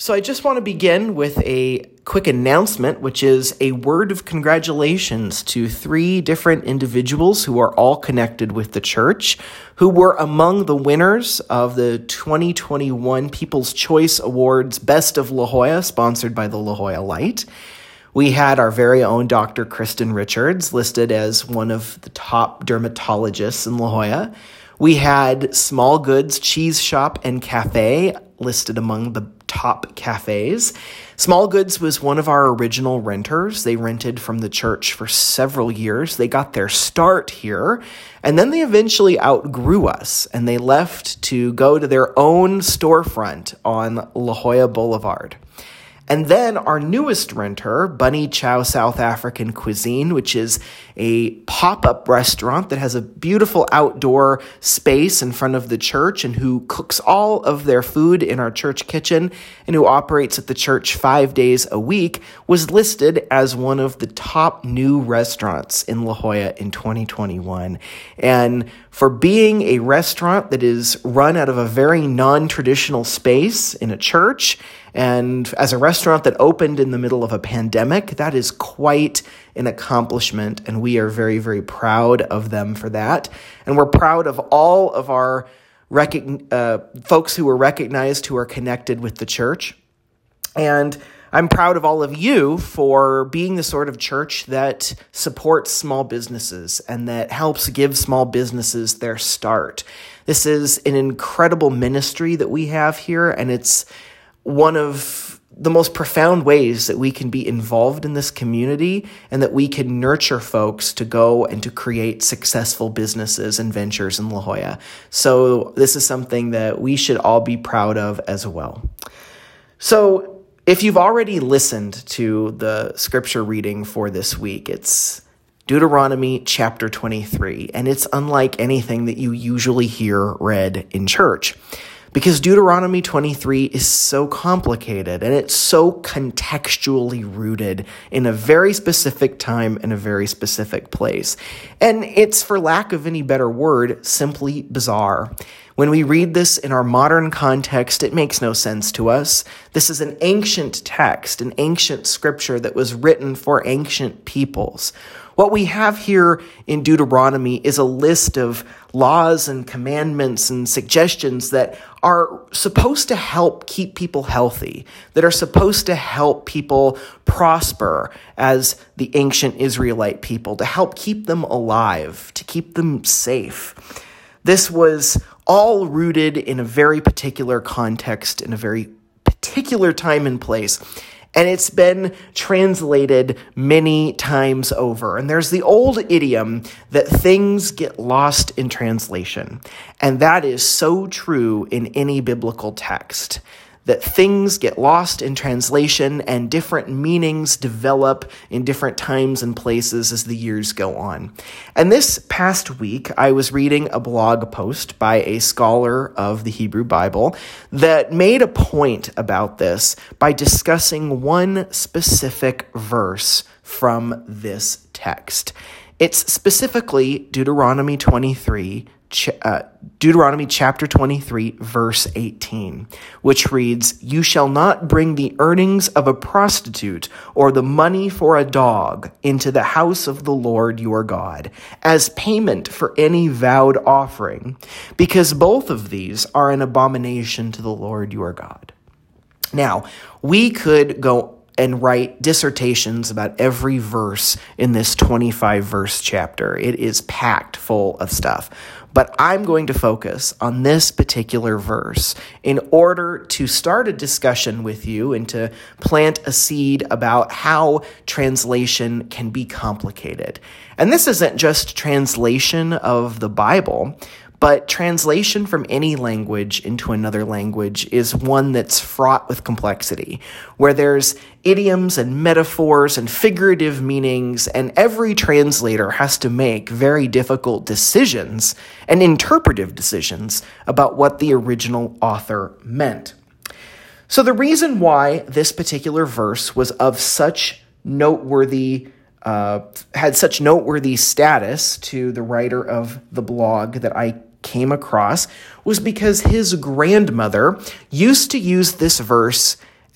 So I just want to begin with a quick announcement, which is a word of congratulations to 3 different individuals who are all connected with the church, who were among the winners of the 2021 People's Choice Awards Best of La Jolla, sponsored by the La Jolla Light. We had our very own Dr. Kristen Richards listed as one of the top dermatologists in La Jolla. We had Small Goods Cheese Shop and Cafe listed among the top cafes. Small Goods was one of our original renters. They rented from the church for several years. They got their start here, and then they eventually outgrew us, and they left to go to their own storefront on La Jolla Boulevard. And then our newest renter, Bunny Chow South African Cuisine, which is a pop-up restaurant that has a beautiful outdoor space in front of the church and who cooks all of their food in our church kitchen and who operates at the church 5 days a week, was listed as one of the top new restaurants in La Jolla in 2021. And for being a restaurant that is run out of a very non-traditional space in a church, and as a restaurant that opened in the middle of a pandemic, that is quite an accomplishment, and we are very, very proud of them for that. And we're proud of all of our folks who were recognized, who are connected with the church. And I'm proud of all of you for being the sort of church that supports small businesses and that helps give small businesses their start. This is an incredible ministry that we have here, and it's one of the most profound ways that we can be involved in this community and that we can nurture folks to go and to create successful businesses and ventures in La Jolla. So this is something that we should all be proud of as well. So if you've already listened to the scripture reading for this week, it's Deuteronomy chapter 23, and it's unlike anything that you usually hear read in church. Because Deuteronomy 23 is so complicated and it's so contextually rooted in a very specific time and a very specific place. And it's, for lack of any better word, simply bizarre. When we read this in our modern context, it makes no sense to us. This is an ancient text, an ancient scripture that was written for ancient peoples. What we have here in Deuteronomy is a list of laws and commandments and suggestions that are supposed to help keep people healthy, that are supposed to help people prosper as the ancient Israelite people, to help keep them alive, to keep them safe. This was all rooted in a very particular context, in a very particular time and place. And it's been translated many times over. And there's the old idiom that things get lost in translation. And that is so true in any biblical text, that things get lost in translation and different meanings develop in different times and places as the years go on. And this past week, I was reading a blog post by a scholar of the Hebrew Bible that made a point about this by discussing one specific verse from this text. It's specifically Deuteronomy chapter 23, verse 18, which reads, "You shall not bring the earnings of a prostitute or the money for a dog into the house of the Lord your God as payment for any vowed offering, because both of these are an abomination to the Lord your God." Now, we could go and write dissertations about every verse in this 25-verse chapter. It is packed full of stuff. But I'm going to focus on this particular verse in order to start a discussion with you and to plant a seed about how translation can be complicated. And this isn't just translation of the Bible, but translation from any language into another language is one that's fraught with complexity, where there's idioms and metaphors and figurative meanings, and every translator has to make very difficult decisions and interpretive decisions about what the original author meant. So the reason why this particular verse was of such noteworthy had such noteworthy status to the writer of the blog that I came across was because his grandmother used to use this verse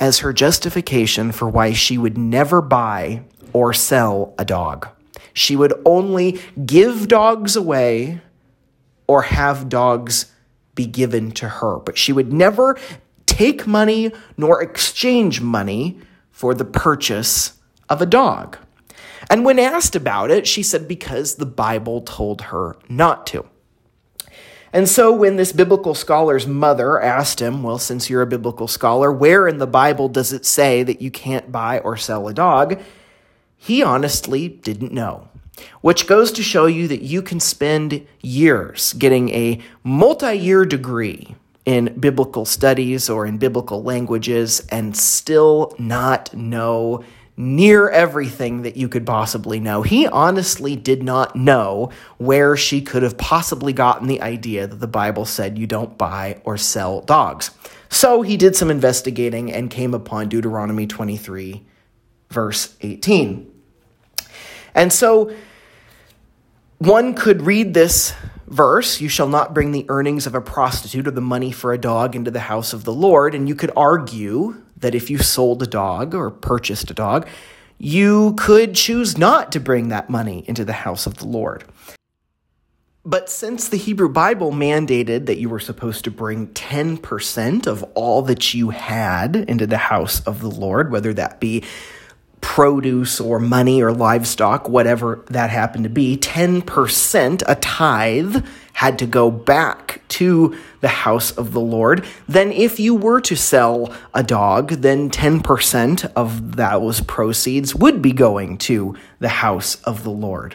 as her justification for why she would never buy or sell a dog. She would only give dogs away or have dogs be given to her, but she would never take money nor exchange money for the purchase of a dog. And when asked about it, she said because the Bible told her not to. And so when this biblical scholar's mother asked him, well, since you're a biblical scholar, where in the Bible does it say that you can't buy or sell a dog? He honestly didn't know, which goes to show you that you can spend years getting a multi-year degree in biblical studies or in biblical languages and still not know near everything that you could possibly know. He honestly did not know where she could have possibly gotten the idea that the Bible said you don't buy or sell dogs. So he did some investigating and came upon Deuteronomy 23, verse 18. And so one could read this verse, you shall not bring the earnings of a prostitute or the money for a dog into the house of the Lord. And you could argue that if you sold a dog or purchased a dog, you could choose not to bring that money into the house of the Lord. But since the Hebrew Bible mandated that you were supposed to bring 10% of all that you had into the house of the Lord, whether that be produce or money or livestock, whatever that happened to be, 10%, a tithe, had to go back to the house of the Lord. Then if you were to sell a dog, then 10% of those proceeds would be going to the house of the Lord.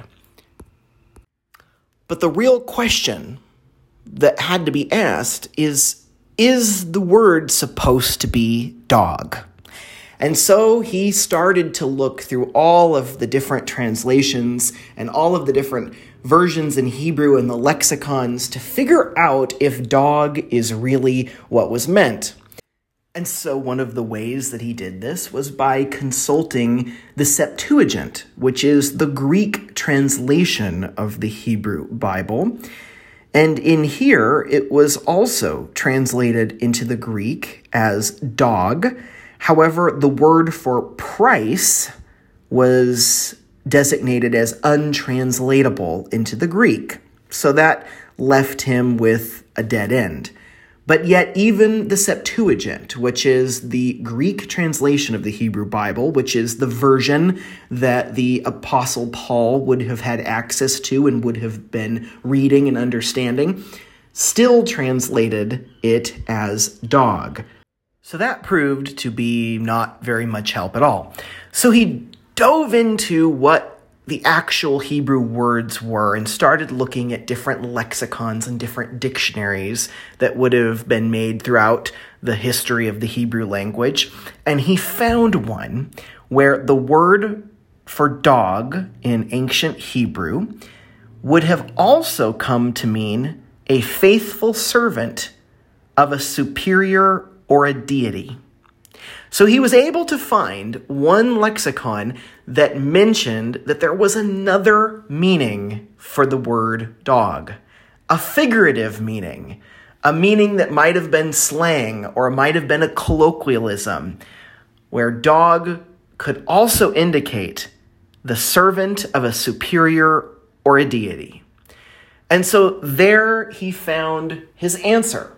But the real question that had to be asked is the word supposed to be dog? And so he started to look through all of the different translations and all of the different versions in Hebrew and the lexicons to figure out if dog is really what was meant. And so one of the ways that he did this was by consulting the Septuagint, which is the Greek translation of the Hebrew Bible. And in here, it was also translated into the Greek as dog. However, the word for price was designated as untranslatable into the Greek. So that left him with a dead end. But yet even the Septuagint, which is the Greek translation of the Hebrew Bible, which is the version that the Apostle Paul would have had access to and would have been reading and understanding, still translated it as dog. So that proved to be not very much help at all. So he dove into what the actual Hebrew words were and started looking at different lexicons and different dictionaries that would have been made throughout the history of the Hebrew language. And he found one where the word for dog in ancient Hebrew would have also come to mean a faithful servant of a superior or a deity. So he was able to find one lexicon that mentioned that there was another meaning for the word dog, a figurative meaning, a meaning that might have been slang or might have been a colloquialism, where dog could also indicate the servant of a superior or a deity. And so there he found his answer,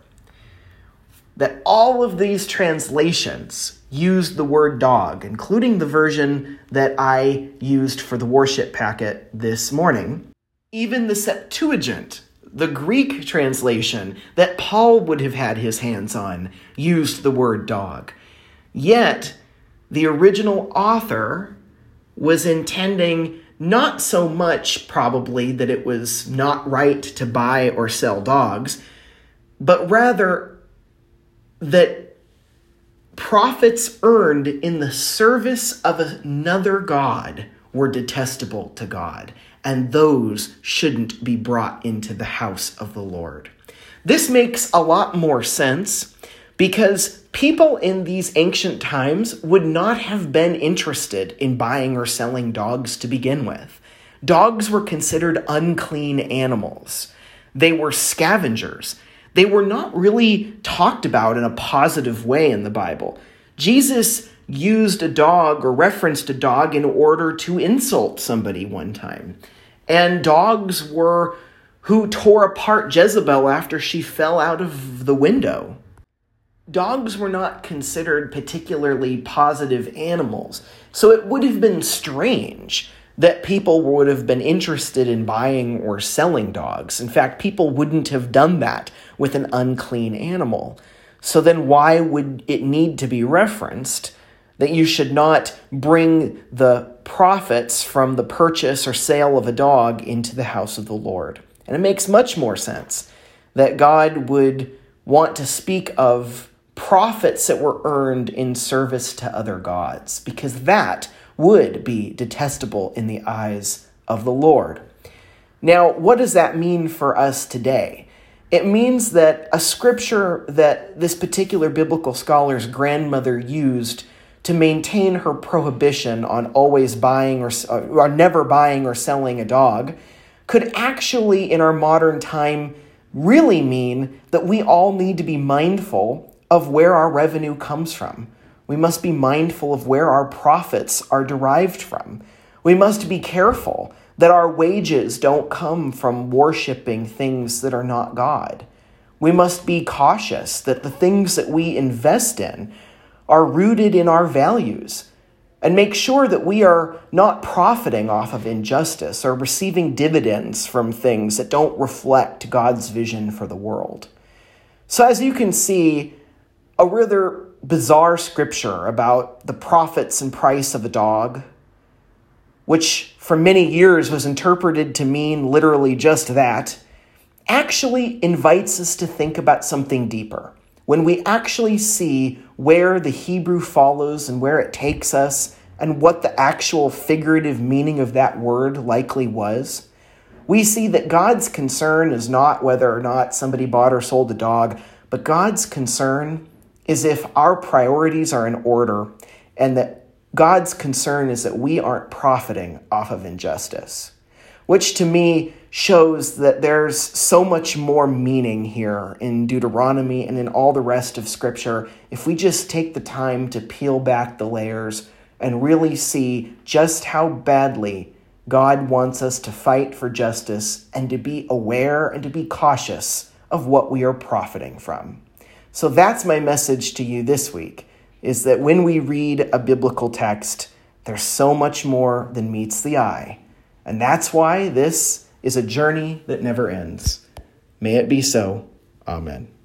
that all of these translations used the word dog, including the version that I used for the worship packet this morning. Even the Septuagint, the Greek translation that Paul would have had his hands on, used the word dog. Yet, the original author was intending not so much probably that it was not right to buy or sell dogs, but rather that profits earned in the service of another god were detestable to God, and those shouldn't be brought into the house of the Lord. This makes a lot more sense because people in these ancient times would not have been interested in buying or selling dogs to begin with. Dogs were considered unclean animals. They were scavengers. They were not really talked about in a positive way in the Bible. Jesus used a dog or referenced a dog in order to insult somebody one time. And dogs were who tore apart Jezebel after she fell out of the window. Dogs were not considered particularly positive animals, so it would have been strange that people would have been interested in buying or selling dogs. In fact, people wouldn't have done that with an unclean animal. So then why would it need to be referenced that you should not bring the profits from the purchase or sale of a dog into the house of the Lord? And it makes much more sense that God would want to speak of profits that were earned in service to other gods, because that would be detestable in the eyes of the Lord. Now, what does that mean for us today? It means that a scripture that this particular biblical scholar's grandmother used to maintain her prohibition on always buying or never buying or selling a dog could actually, in our modern time, really mean that we all need to be mindful of where our revenue comes from. We must be mindful of where our profits are derived from. We must be careful that our wages don't come from worshiping things that are not God. We must be cautious that the things that we invest in are rooted in our values, and make sure that we are not profiting off of injustice or receiving dividends from things that don't reflect God's vision for the world. So as you can see, a rather bizarre scripture about the profits and price of a dog, which for many years was interpreted to mean literally just that, actually invites us to think about something deeper. When we actually see where the Hebrew follows and where it takes us and what the actual figurative meaning of that word likely was, we see that God's concern is not whether or not somebody bought or sold a dog, but God's concern is if our priorities are in order, and that God's concern is that we aren't profiting off of injustice, which to me shows that there's so much more meaning here in Deuteronomy and in all the rest of Scripture if we just take the time to peel back the layers and really see just how badly God wants us to fight for justice and to be aware and to be cautious of what we are profiting from. So that's my message to you this week, is that when we read a biblical text, there's so much more than meets the eye. And that's why this is a journey that never ends. May it be so. Amen.